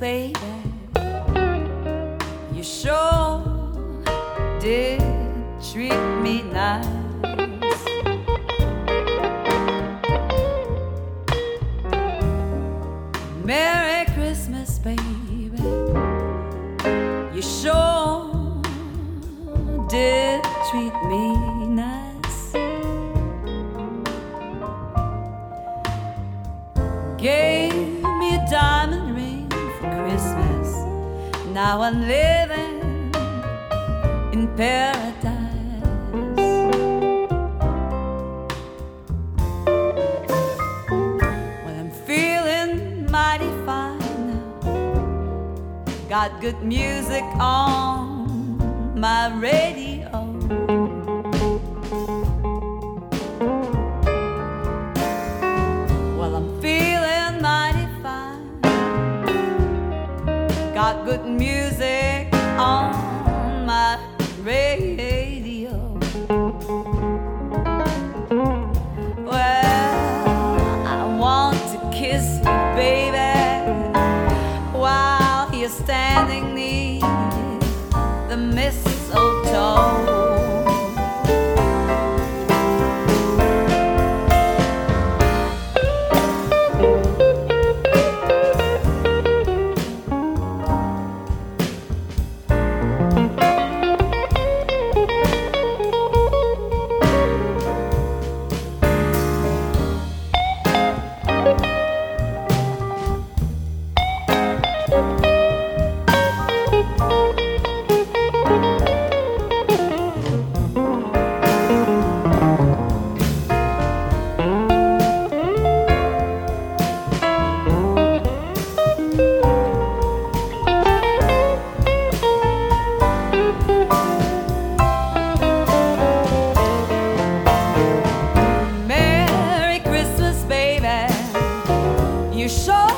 baby. You sure did treat me nice. Merry Christmas, baby. You sure did treat me nice. Gave me a diamond ring for Christmas. Now I'm living in paradise. Well, I'm feeling mighty fine now. Got good music on my radio. Well, I'm feeling mighty fine. Got good music on my radio. Well, I want to kiss you, baby, while you're standing neath the mistletoe. You sure